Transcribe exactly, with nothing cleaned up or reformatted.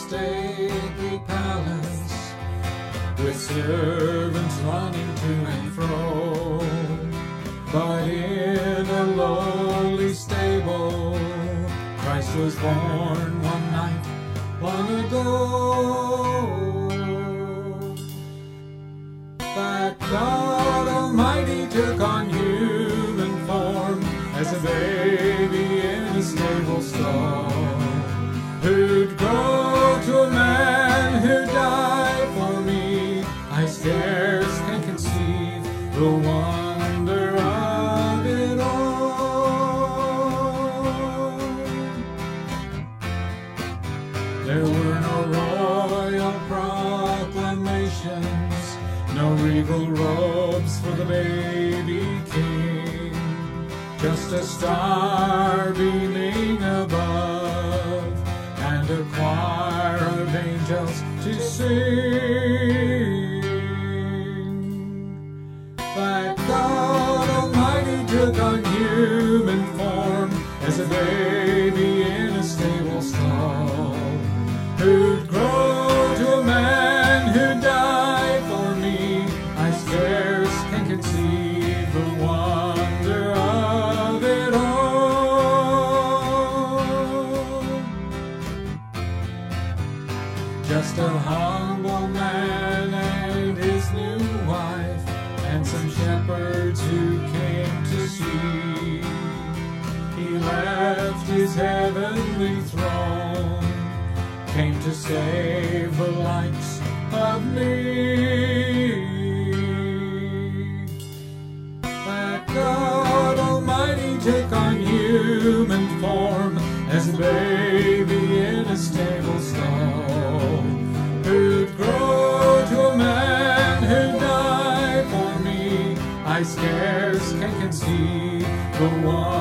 stately palace, with servants running to and fro. But in a lowly stable, Christ was born one night long ago. That God Almighty took on human form as a baby in a stable stall, who'd grow to a man who'd die for me. I scarce can conceive the wonder of it all. There were no royal proclamations, no regal robes for the baby king, just a star beaming above, and a choir of angels to sing. That God Almighty took on human form as a baby in a stable stall, who'd grow to a man who'd die for me. I scarce can conceive the wonder of it all. Just a humble man and his new wife, and some shepherds who came to see. He left his heavenly throne, came to save the likes of me. That God Almighty take on human form as a baby in a stable stall, who'd grow to a man who'd die for me. I scarce can conceive the one